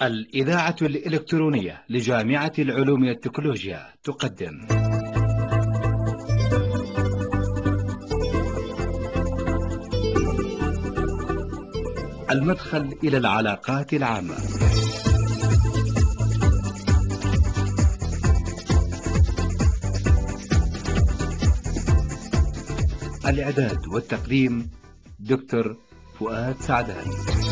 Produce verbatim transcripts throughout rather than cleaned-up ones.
الإذاعة الإلكترونية لجامعة العلوم والتكنولوجيا تقدم المدخل إلى العلاقات العامة. الإعداد والتقديم دكتور فؤاد سعدان.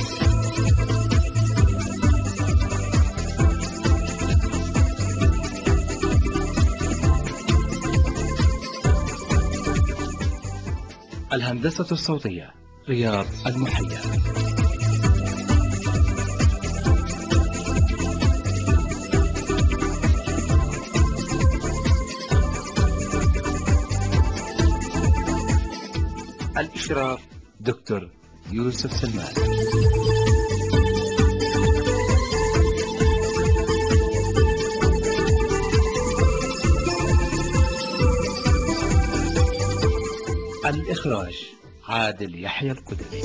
الهندسة الصوتية رياض المحيا. الإشراف دكتور يوسف سلمان. الإخراج عادل يحيى القدري.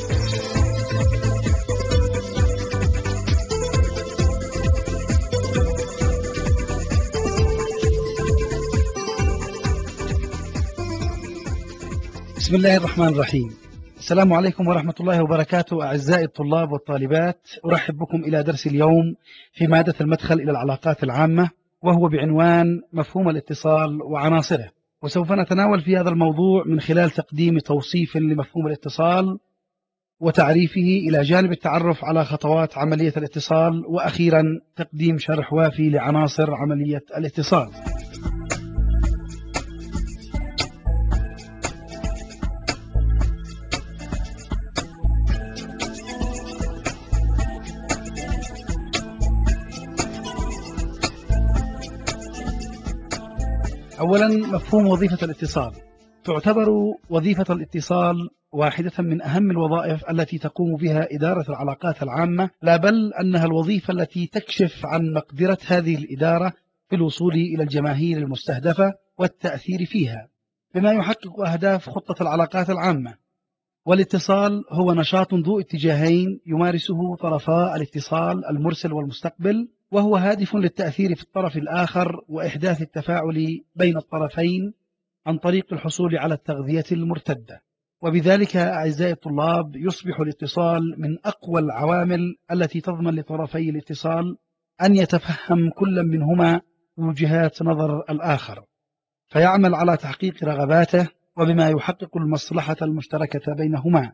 بسم الله الرحمن الرحيم. السلام عليكم ورحمة الله وبركاته. أعزائي الطلاب والطالبات، أرحب بكم إلى درس اليوم في مادة المدخل إلى العلاقات العامة، وهو بعنوان مفهوم الاتصال وعناصره. وسوف نتناول في هذا الموضوع من خلال تقديم توصيف لمفهوم الاتصال وتعريفه، إلى جانب التعرف على خطوات عملية الاتصال، وأخيرا تقديم شرح وافي لعناصر عملية الاتصال. أولا، مفهوم وظيفة الاتصال. تعتبر وظيفة الاتصال واحدة من أهم الوظائف التي تقوم بها إدارة العلاقات العامة، لا بل أنها الوظيفة التي تكشف عن مقدرة هذه الإدارة في الوصول إلى الجماهير المستهدفة والتأثير فيها بما يحقق أهداف خطة العلاقات العامة. والاتصال هو نشاط ذو اتجاهين يمارسه طرفا الاتصال المرسل والمستقبل، وهو هادف للتأثير في الطرف الآخر وإحداث التفاعل بين الطرفين عن طريق الحصول على التغذية المرتدة. وبذلك أعزائي الطلاب، يصبح الاتصال من أقوى العوامل التي تضمن لطرفي الاتصال أن يتفهم كل منهما وجهات نظر الآخر، فيعمل على تحقيق رغباته وبما يحقق المصلحة المشتركة بينهما.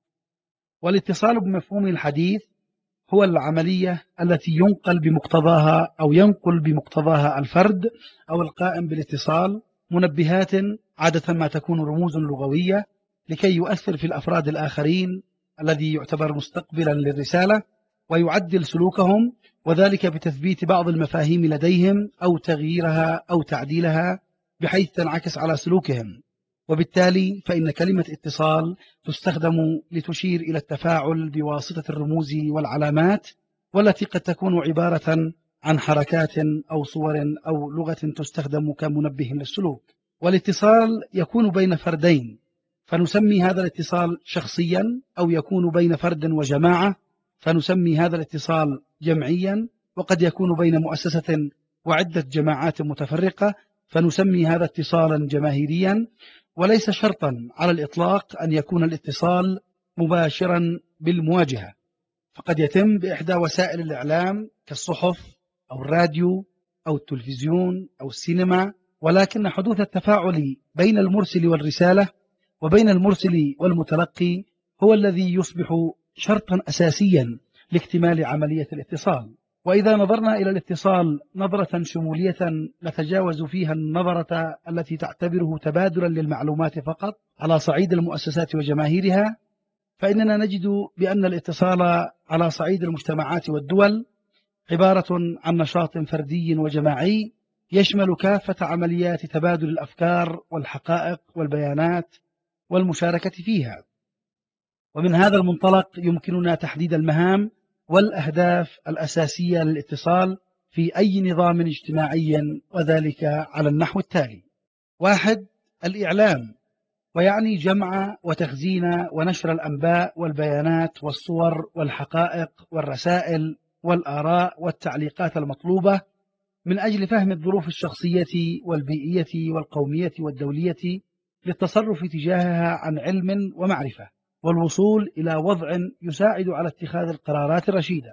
والاتصال بمفهوم الحديث هو العملية التي ينقل بمقتضاها أو ينقل بمقتضاها الفرد أو القائم بالاتصال منبهات، عادة ما تكون رموز لغوية، لكي يؤثر في الأفراد الآخرين الذي يعتبر مستقبلا للرسالة ويعدل سلوكهم، وذلك بتثبيت بعض المفاهيم لديهم أو تغييرها أو تعديلها بحيث تنعكس على سلوكهم. وبالتالي فإن كلمة اتصال تستخدم لتشير إلى التفاعل بواسطة الرموز والعلامات، والتي قد تكون عبارة عن حركات أو صور أو لغة تستخدم كمنبه للسلوك. والاتصال يكون بين فردين، فنسمي هذا الاتصال شخصيا، أو يكون بين فرد وجماعة فنسمي هذا الاتصال جمعيا، وقد يكون بين مؤسسة وعدة جماعات متفرقة فنسمي هذا اتصالا جماهيريا. وليس شرطا على الإطلاق أن يكون الاتصال مباشرا بالمواجهة، فقد يتم بإحدى وسائل الإعلام كالصحف أو الراديو أو التلفزيون أو السينما، ولكن حدوث التفاعل بين المرسل والرسالة وبين المرسل والمتلقي هو الذي يصبح شرطا أساسيا لاكتمال عملية الاتصال. وإذا نظرنا إلى الاتصال نظرة شمولية نتجاوز فيها النظرة التي تعتبره تبادلا للمعلومات فقط على صعيد المؤسسات وجماهيرها، فإننا نجد بأن الاتصال على صعيد المجتمعات والدول عبارة عن نشاط فردي وجماعي يشمل كافة عمليات تبادل الأفكار والحقائق والبيانات والمشاركة فيها. ومن هذا المنطلق يمكننا تحديد المهام والأهداف الأساسية للاتصال في أي نظام اجتماعي، وذلك على النحو التالي: واحد، الإعلام، ويعني جمع وتخزين ونشر الأنباء والبيانات والصور والحقائق والرسائل والآراء والتعليقات المطلوبة من أجل فهم الظروف الشخصية والبيئية والقومية والدولية للتصرف تجاهها عن علم ومعرفة، والوصول إلى وضع يساعد على اتخاذ القرارات الرشيدة.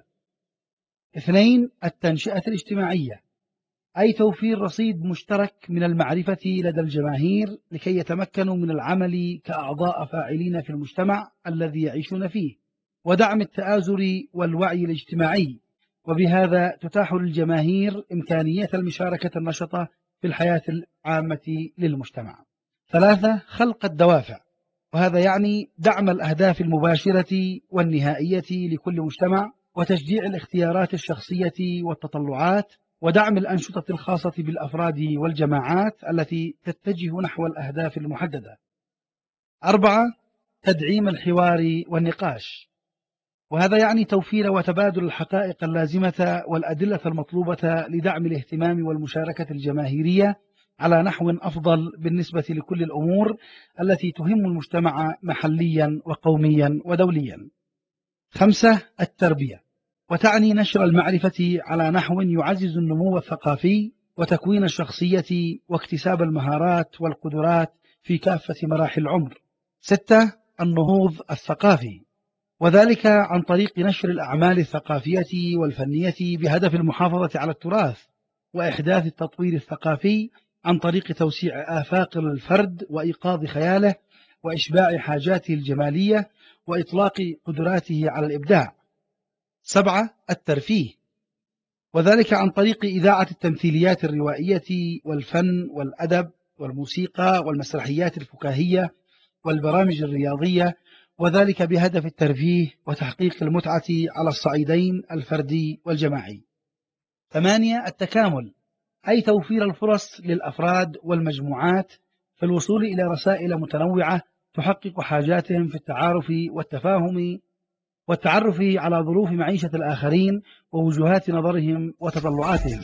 اثنين، التنشئة الاجتماعية، أي توفير رصيد مشترك من المعرفة لدى الجماهير لكي يتمكنوا من العمل كأعضاء فاعلين في المجتمع الذي يعيشون فيه، ودعم التآزر والوعي الاجتماعي، وبهذا تتاح للجماهير إمكانية المشاركة النشطة في الحياة العامة للمجتمع. ثلاثة، خلق الدوافع، وهذا يعني دعم الأهداف المباشرة والنهائية لكل مجتمع، وتشجيع الاختيارات الشخصية والتطلعات، ودعم الأنشطة الخاصة بالأفراد والجماعات التي تتجه نحو الأهداف المحددة. أربعة، تدعيم الحوار والنقاش، وهذا يعني توفير وتبادل الحقائق اللازمة والأدلة المطلوبة لدعم الاهتمام والمشاركة الجماهيرية على نحو أفضل بالنسبة لكل الأمور التي تهم المجتمع محليا وقوميا ودوليا. خمسة، التربية، وتعني نشر المعرفة على نحو يعزز النمو الثقافي وتكوين الشخصية واكتساب المهارات والقدرات في كافة مراحل العمر. ستة، النهوض الثقافي، وذلك عن طريق نشر الأعمال الثقافية والفنية بهدف المحافظة على التراث وإحداث التطوير الثقافي عن طريق توسيع آفاق الفرد وإيقاظ خياله وإشباع حاجاته الجمالية وإطلاق قدراته على الإبداع. سبعة، الترفيه، وذلك عن طريق إذاعة التمثيليات الروائية والفن والأدب والموسيقى والمسرحيات الفكاهية والبرامج الرياضية، وذلك بهدف الترفيه وتحقيق المتعة على الصعيدين الفردي والجماعي. ثمانية، التكامل، أي توفير الفرص للأفراد والمجموعات في الوصول إلى رسائل متنوعة تحقق حاجاتهم في التعارف والتفاهم والتعرف على ظروف معيشة الآخرين ووجهات نظرهم وتطلعاتهم.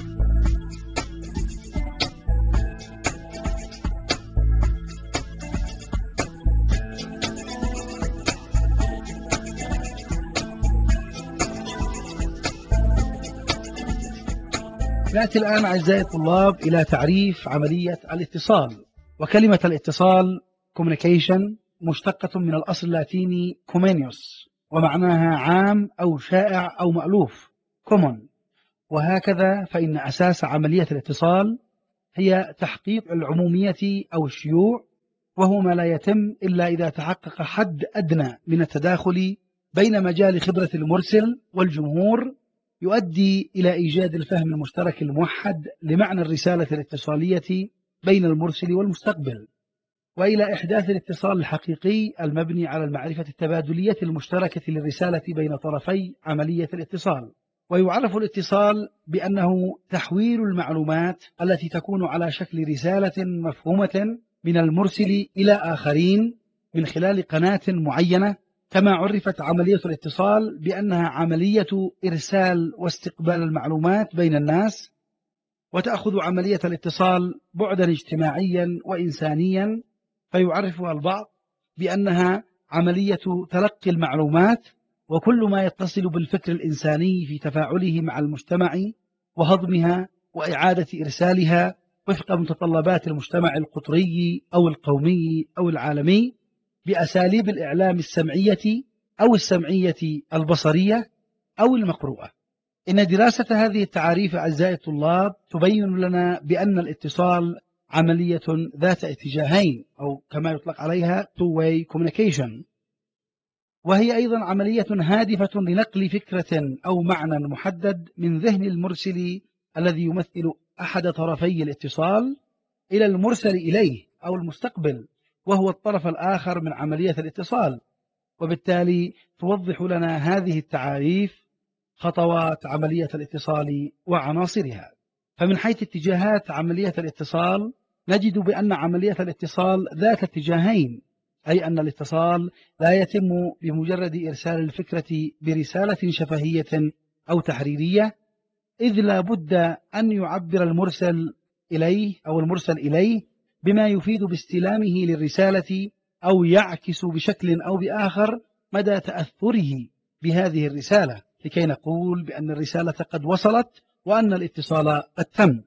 نأتي الآن أعزائي الطلاب إلى تعريف عملية الاتصال. وكلمة الاتصال communication مشتقة من الأصل اللاتيني comenius، ومعناها عام أو شائع أو مألوف common. وهكذا فإن أساس عملية الاتصال هي تحقيق العمومية أو الشيوع، وهو ما لا يتم إلا إذا تحقق حد أدنى من التداخل بين مجال خبرة المرسل والجمهور يؤدي إلى إيجاد الفهم المشترك الموحد لمعنى الرسالة الاتصالية بين المرسل والمستقبل، وإلى إحداث الاتصال الحقيقي المبني على المعرفة التبادلية المشتركة للرسالة بين طرفي عملية الاتصال. ويعرف الاتصال بأنه تحويل المعلومات التي تكون على شكل رسالة مفهومة من المرسل إلى آخرين من خلال قناة معينة، كما عرفت عملية الاتصال بأنها عملية إرسال واستقبال المعلومات بين الناس. وتأخذ عملية الاتصال بعدا اجتماعيا وإنسانيا، فيعرفها البعض بأنها عملية تلقي المعلومات وكل ما يتصل بالفكر الإنساني في تفاعله مع المجتمع وهضمها وإعادة إرسالها وفق متطلبات المجتمع القطري أو القومي أو العالمي بأساليب الإعلام السمعية أو السمعية البصرية أو المقروءة. إن دراسة هذه التعاريف أعزائي الطلاب تبين لنا بأن الاتصال عملية ذات اتجاهين، أو كما يطلق عليها two-way communication، وهي أيضا عملية هادفة لنقل فكرة أو معنى محدد من ذهن المرسل الذي يمثل أحد طرفي الاتصال إلى المرسل إليه أو المستقبل، وهو الطرف الآخر من عملية الاتصال. وبالتالي توضح لنا هذه التعاريف خطوات عملية الاتصال وعناصرها. فمن حيث اتجاهات عملية الاتصال نجد بأن عملية الاتصال ذات اتجاهين، أي أن الاتصال لا يتم بمجرد إرسال الفكرة برسالة شفهية أو تحريرية، إذ لا بد أن يعبر المرسل إليه أو المرسل إليه بما يفيد باستلامه للرسالة، أو يعكس بشكل أو بآخر مدى تأثره بهذه الرسالة. لكي نقول بأن الرسالة قد وصلت وأن الاتصال قد تم.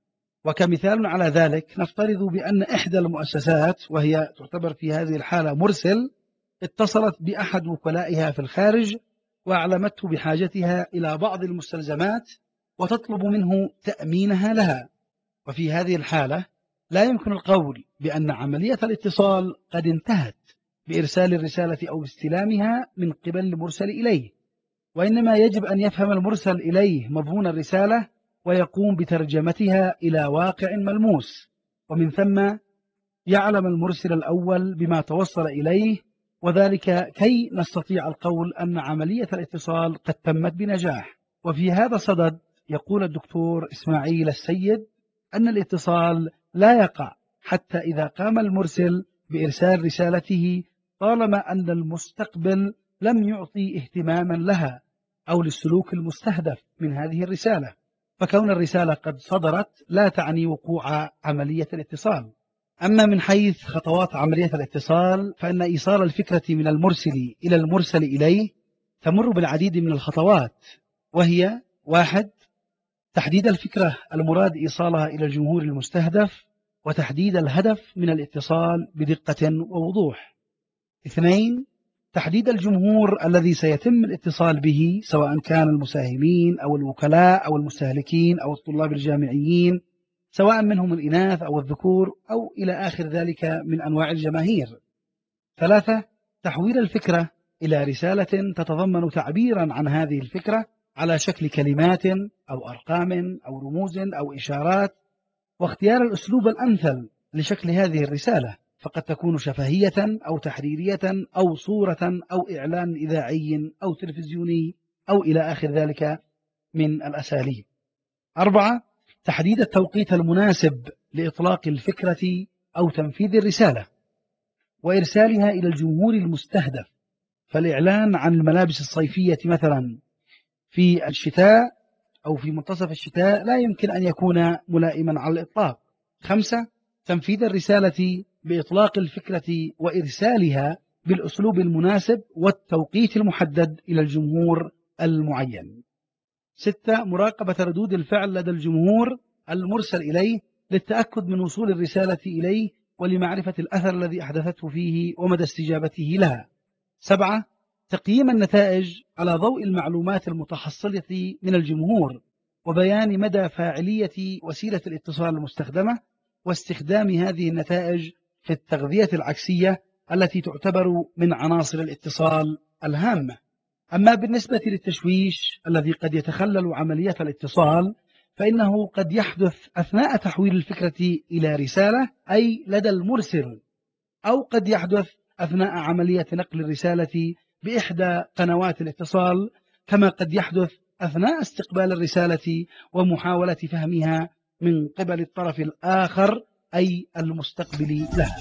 وكمثال على ذلك نفترض بأن إحدى المؤسسات، وهي تعتبر في هذه الحالة مرسل، اتصلت بأحد وكلائها في الخارج وأعلمته بحاجتها إلى بعض المستلزمات وتطلب منه تأمينها لها. وفي هذه الحالة لا يمكن القول بأن عملية الاتصال قد انتهت بإرسال الرسالة أو استلامها من قبل المرسل إليه، وإنما يجب أن يفهم المرسل إليه مضمون الرسالة ويقوم بترجمتها إلى واقع ملموس، ومن ثم يعلم المرسل الأول بما توصل إليه، وذلك كي نستطيع القول أن عملية الاتصال قد تمت بنجاح. وفي هذا الصدد يقول الدكتور إسماعيل السيد أن الاتصال لا يقع حتى إذا قام المرسل بإرسال رسالته طالما أن المستقبل لم يعطي اهتماما لها أو للسلوك المستهدف من هذه الرسالة، فكون الرسالة قد صدرت لا تعني وقوع عملية الاتصال. أما من حيث خطوات عملية الاتصال فإن إيصال الفكرة من المرسل إلى المرسل إليه تمر بالعديد من الخطوات، وهي: واحد، تحديد الفكرة المراد إيصالها إلى الجمهور المستهدف وتحديد الهدف من الاتصال بدقة ووضوح. اثنين، تحديد الجمهور الذي سيتم الاتصال به، سواء كان المساهمين أو الوكلاء أو المستهلكين أو الطلاب الجامعيين، سواء منهم الإناث أو الذكور أو إلى آخر ذلك من أنواع الجماهير. ثلاثة، تحويل الفكرة إلى رسالة تتضمن تعبيرا عن هذه الفكرة على شكل كلمات أو أرقام أو رموز أو إشارات، واختيار الأسلوب الأمثل لشكل هذه الرسالة، فقد تكون شفهية أو تحريرية أو صورة أو إعلان إذاعي أو تلفزيوني أو إلى آخر ذلك من الأساليب. أربعة، تحديد التوقيت المناسب لإطلاق الفكرة أو تنفيذ الرسالة وإرسالها إلى الجمهور المستهدف، فالإعلان عن الملابس الصيفية مثلا في الشتاء أو في منتصف الشتاء لا يمكن أن يكون ملائما على الإطلاق. خمسة، تنفيذ الرسالة بإطلاق الفكرة وإرسالها بالأسلوب المناسب والتوقيت المحدد إلى الجمهور المعين. ستة، مراقبة ردود الفعل لدى الجمهور المرسل إليه للتأكد من وصول الرسالة إليه ولمعرفة الأثر الذي أحدثته فيه ومدى استجابته لها. سبعة، تقييم النتائج على ضوء المعلومات المتحصلة من الجمهور وبيان مدى فاعلية وسيلة الاتصال المستخدمة واستخدام هذه النتائج في التغذية العكسية التي تعتبر من عناصر الاتصال الهامة. أما بالنسبة للتشويش الذي قد يتخلل عملية الاتصال فإنه قد يحدث أثناء تحويل الفكرة إلى رسالة، أي لدى المرسل، أو قد يحدث أثناء عملية نقل الرسالة بإحدى قنوات الاتصال، كما قد يحدث أثناء استقبال الرسالة ومحاولة فهمها من قبل الطرف الآخر أي المستقبل لها.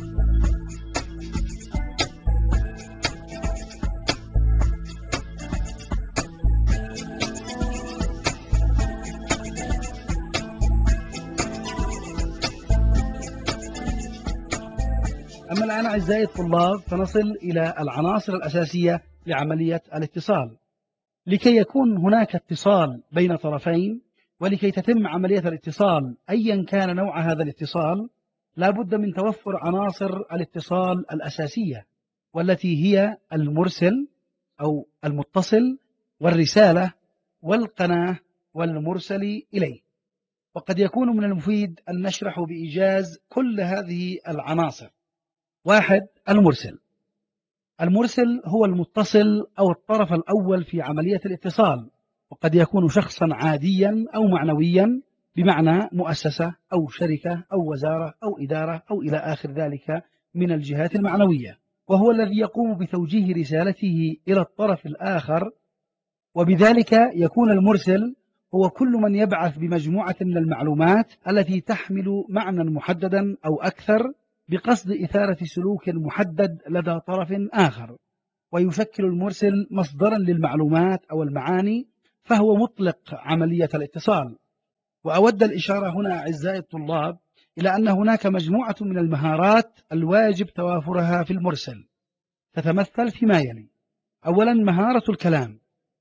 أما الآن أعزائي الطلاب فنصل إلى العناصر الأساسية لعملية الاتصال. لكي يكون هناك اتصال بين طرفين ولكي تتم عملية الاتصال أيا كان نوع هذا الاتصال لا بد من توفر عناصر الاتصال الأساسية، والتي هي المرسل أو المتصل والرسالة والقناة والمرسل إليه. وقد يكون من المفيد أن نشرح بإيجاز كل هذه العناصر. واحد، المرسل. المرسل هو المتصل أو الطرف الأول في عملية الاتصال، وقد يكون شخصا عاديا أو معنويا، بمعنى مؤسسة أو شركة أو وزارة أو إدارة أو إلى آخر ذلك من الجهات المعنوية، وهو الذي يقوم بتوجيه رسالته إلى الطرف الآخر. وبذلك يكون المرسل هو كل من يبعث بمجموعة من المعلومات التي تحمل معنى محددا أو أكثر بقصد إثارة سلوك محدد لدى طرف آخر، ويشكل المرسل مصدرا للمعلومات أو المعاني، فهو مطلق عملية الاتصال. وأود الإشارة هنا أعزائي الطلاب إلى أن هناك مجموعة من المهارات الواجب توافرها في المرسل، تتمثل فيما يلي: أولا، مهارة الكلام،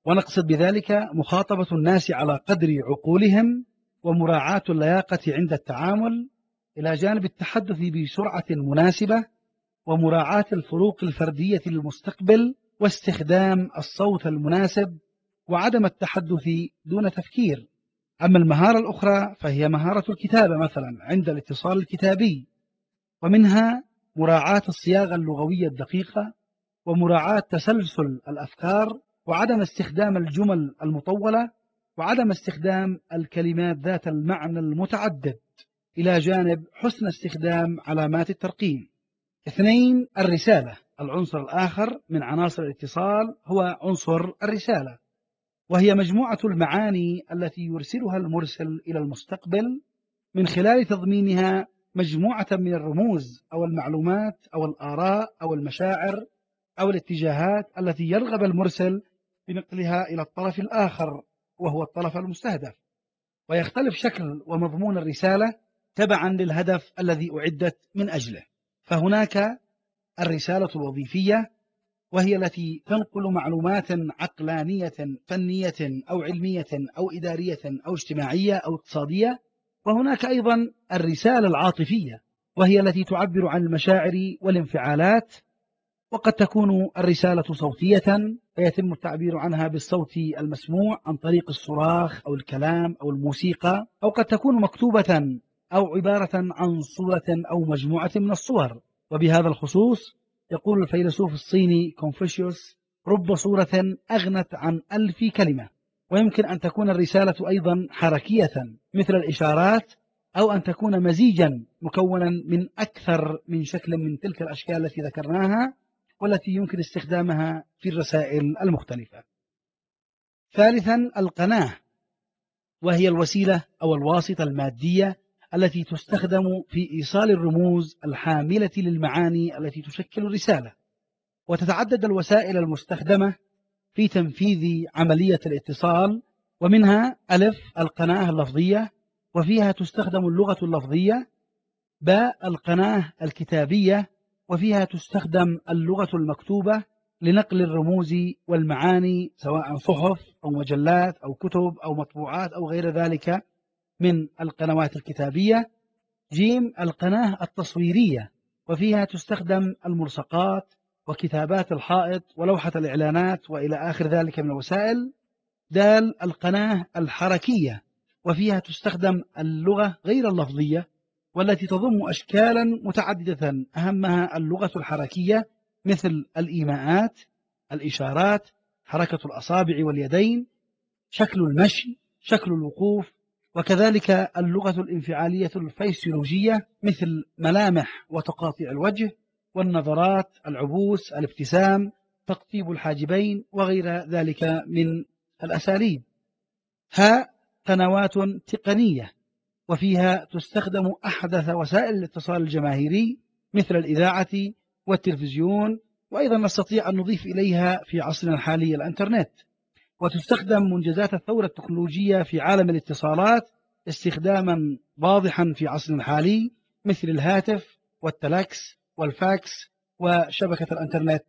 ونقصد بذلك مخاطبة الناس على قدر عقولهم، ومراعاة اللياقة عند التعامل، إلى جانب التحدث بسرعة مناسبة، ومراعاة الفروق الفردية للمستقبل، واستخدام الصوت المناسب، وعدم التحدث دون تفكير. أما المهارة الأخرى فهي مهارة الكتابة مثلا عند الاتصال الكتابي، ومنها مراعاة الصياغة اللغوية الدقيقة، ومراعاة تسلسل الأفكار، وعدم استخدام الجمل المطولة، وعدم استخدام الكلمات ذات المعنى المتعدد، إلى جانب حسن استخدام علامات الترقيم. اثنين، الرسالة. العنصر الآخر من عناصر الاتصال هو عنصر الرسالة، وهي مجموعة المعاني التي يرسلها المرسل إلى المستقبل من خلال تضمينها مجموعة من الرموز أو المعلومات أو الآراء أو المشاعر أو الاتجاهات التي يرغب المرسل بنقلها إلى الطرف الآخر وهو الطرف المستهدف. ويختلف شكل ومضمون الرسالة تبعا للهدف الذي أعدت من أجله. فهناك الرسالة الوظيفية، وهي التي تنقل معلومات عقلانية فنية أو علمية أو إدارية أو اجتماعية أو اقتصادية. وهناك أيضا الرسالة العاطفية، وهي التي تعبر عن المشاعر والانفعالات، وقد تكون الرسالة صوتية فيتم التعبير عنها بالصوت المسموع عن طريق الصراخ أو الكلام أو الموسيقى، أو قد تكون مكتوبة أو عبارة عن صورة أو مجموعة من الصور. وبهذا الخصوص يقول الفيلسوف الصيني كونفوشيوس: رب صورة أغنت عن ألف كلمة. ويمكن أن تكون الرسالة أيضا حركية مثل الإشارات، أو أن تكون مزيجا مكونا من أكثر من شكل من تلك الأشكال التي ذكرناها والتي يمكن استخدامها في الرسائل المختلفة. ثالثا، القناة، وهي الوسيلة أو الواسطة المادية التي تستخدم في إيصال الرموز الحاملة للمعاني التي تشكل الرسالة. وتتعدد الوسائل المستخدمة في تنفيذ عملية الاتصال، ومنها: ألف، القناة اللفظية، وفيها تستخدم اللغة اللفظية. باء، القناة الكتابية، وفيها تستخدم اللغة المكتوبة لنقل الرموز والمعاني، سواء صحف أو مجلات أو كتب أو مطبوعات أو غير ذلك من القنوات الكتابية. جيم، القناة التصويرية، وفيها تستخدم الملصقات وكتابات الحائط ولوحة الإعلانات وإلى آخر ذلك من الوسائل. دال، القناة الحركية، وفيها تستخدم اللغة غير اللفظية والتي تضم أشكالا متعددة أهمها اللغة الحركية مثل الإيماءات، الإشارات، حركة الأصابع واليدين، شكل المشي، شكل الوقوف، وكذلك اللغة الانفعالية الفيسيولوجية مثل ملامح وتقاطيع الوجه والنظرات، العبوس، الابتسام، تقطيب الحاجبين وغير ذلك من الأساليب. ها، قنوات تقنية، وفيها تستخدم أحدث وسائل الاتصال الجماهيري مثل الإذاعة والتلفزيون، وأيضا نستطيع أن نضيف إليها في عصرنا الحالي الإنترنت. وتستخدم منجزات الثورة التكنولوجية في عالم الاتصالات استخداما واضحا في عصرنا الحالي مثل الهاتف والتلاكس والفاكس وشبكة الإنترنت.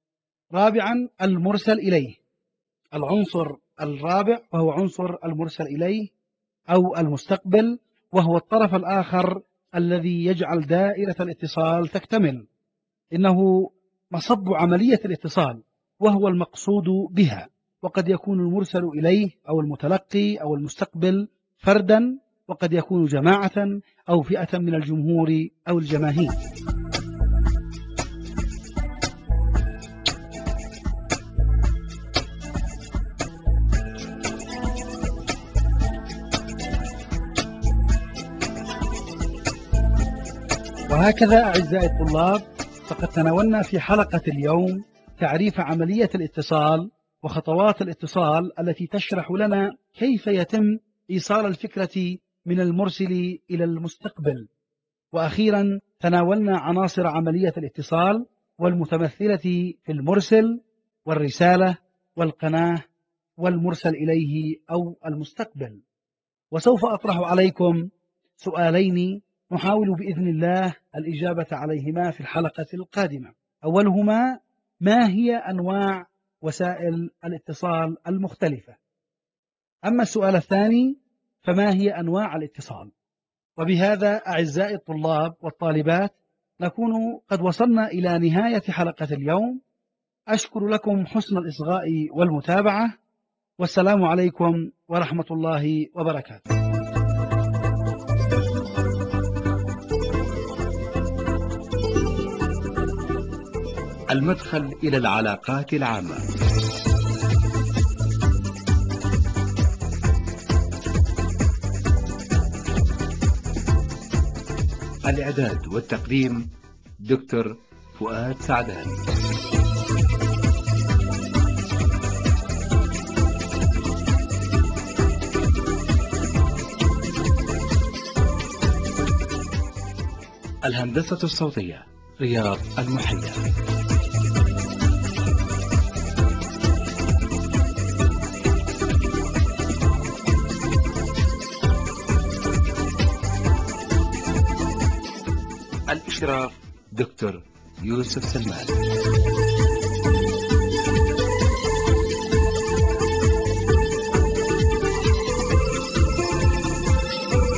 رابعا، المرسل إليه. العنصر الرابع وهو عنصر المرسل إليه أو المستقبل، وهو الطرف الآخر الذي يجعل دائرة الاتصال تكتمل. إنه مصب عملية الاتصال وهو المقصود بها، وقد يكون المرسل إليه أو المتلقي أو المستقبل فردا، وقد يكون جماعة أو فئة من الجمهور أو الجماهير. وهكذا أعزائي الطلاب، فقد تناولنا في حلقة اليوم تعريف عملية الاتصال وخطوات الاتصال التي تشرح لنا كيف يتم إيصال الفكرة من المرسل إلى المستقبل. وأخيرا تناولنا عناصر عملية الاتصال والمتمثلة في المرسل والرسالة والقناة والمرسل إليه أو المستقبل. وسوف أطرح عليكم سؤالين نحاول بإذن الله الإجابة عليهما في الحلقة القادمة. أولهما: ما هي أنواع وسائل الاتصال المختلفة. أما السؤال الثاني فما هي أنواع الاتصال؟ وبهذا أعزائي الطلاب والطالبات نكون قد وصلنا إلى نهاية حلقة اليوم. أشكر لكم حسن الإصغاء والمتابعة، والسلام عليكم ورحمة الله وبركاته. المدخل إلى العلاقات العامة. الإعداد والتقديم دكتور فؤاد سعدان. الهندسة الصوتية رياض المحيا. الإشراف دكتور يوسف سلمان.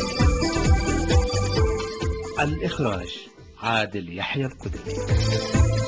الإخراج عادل يحيى القدري.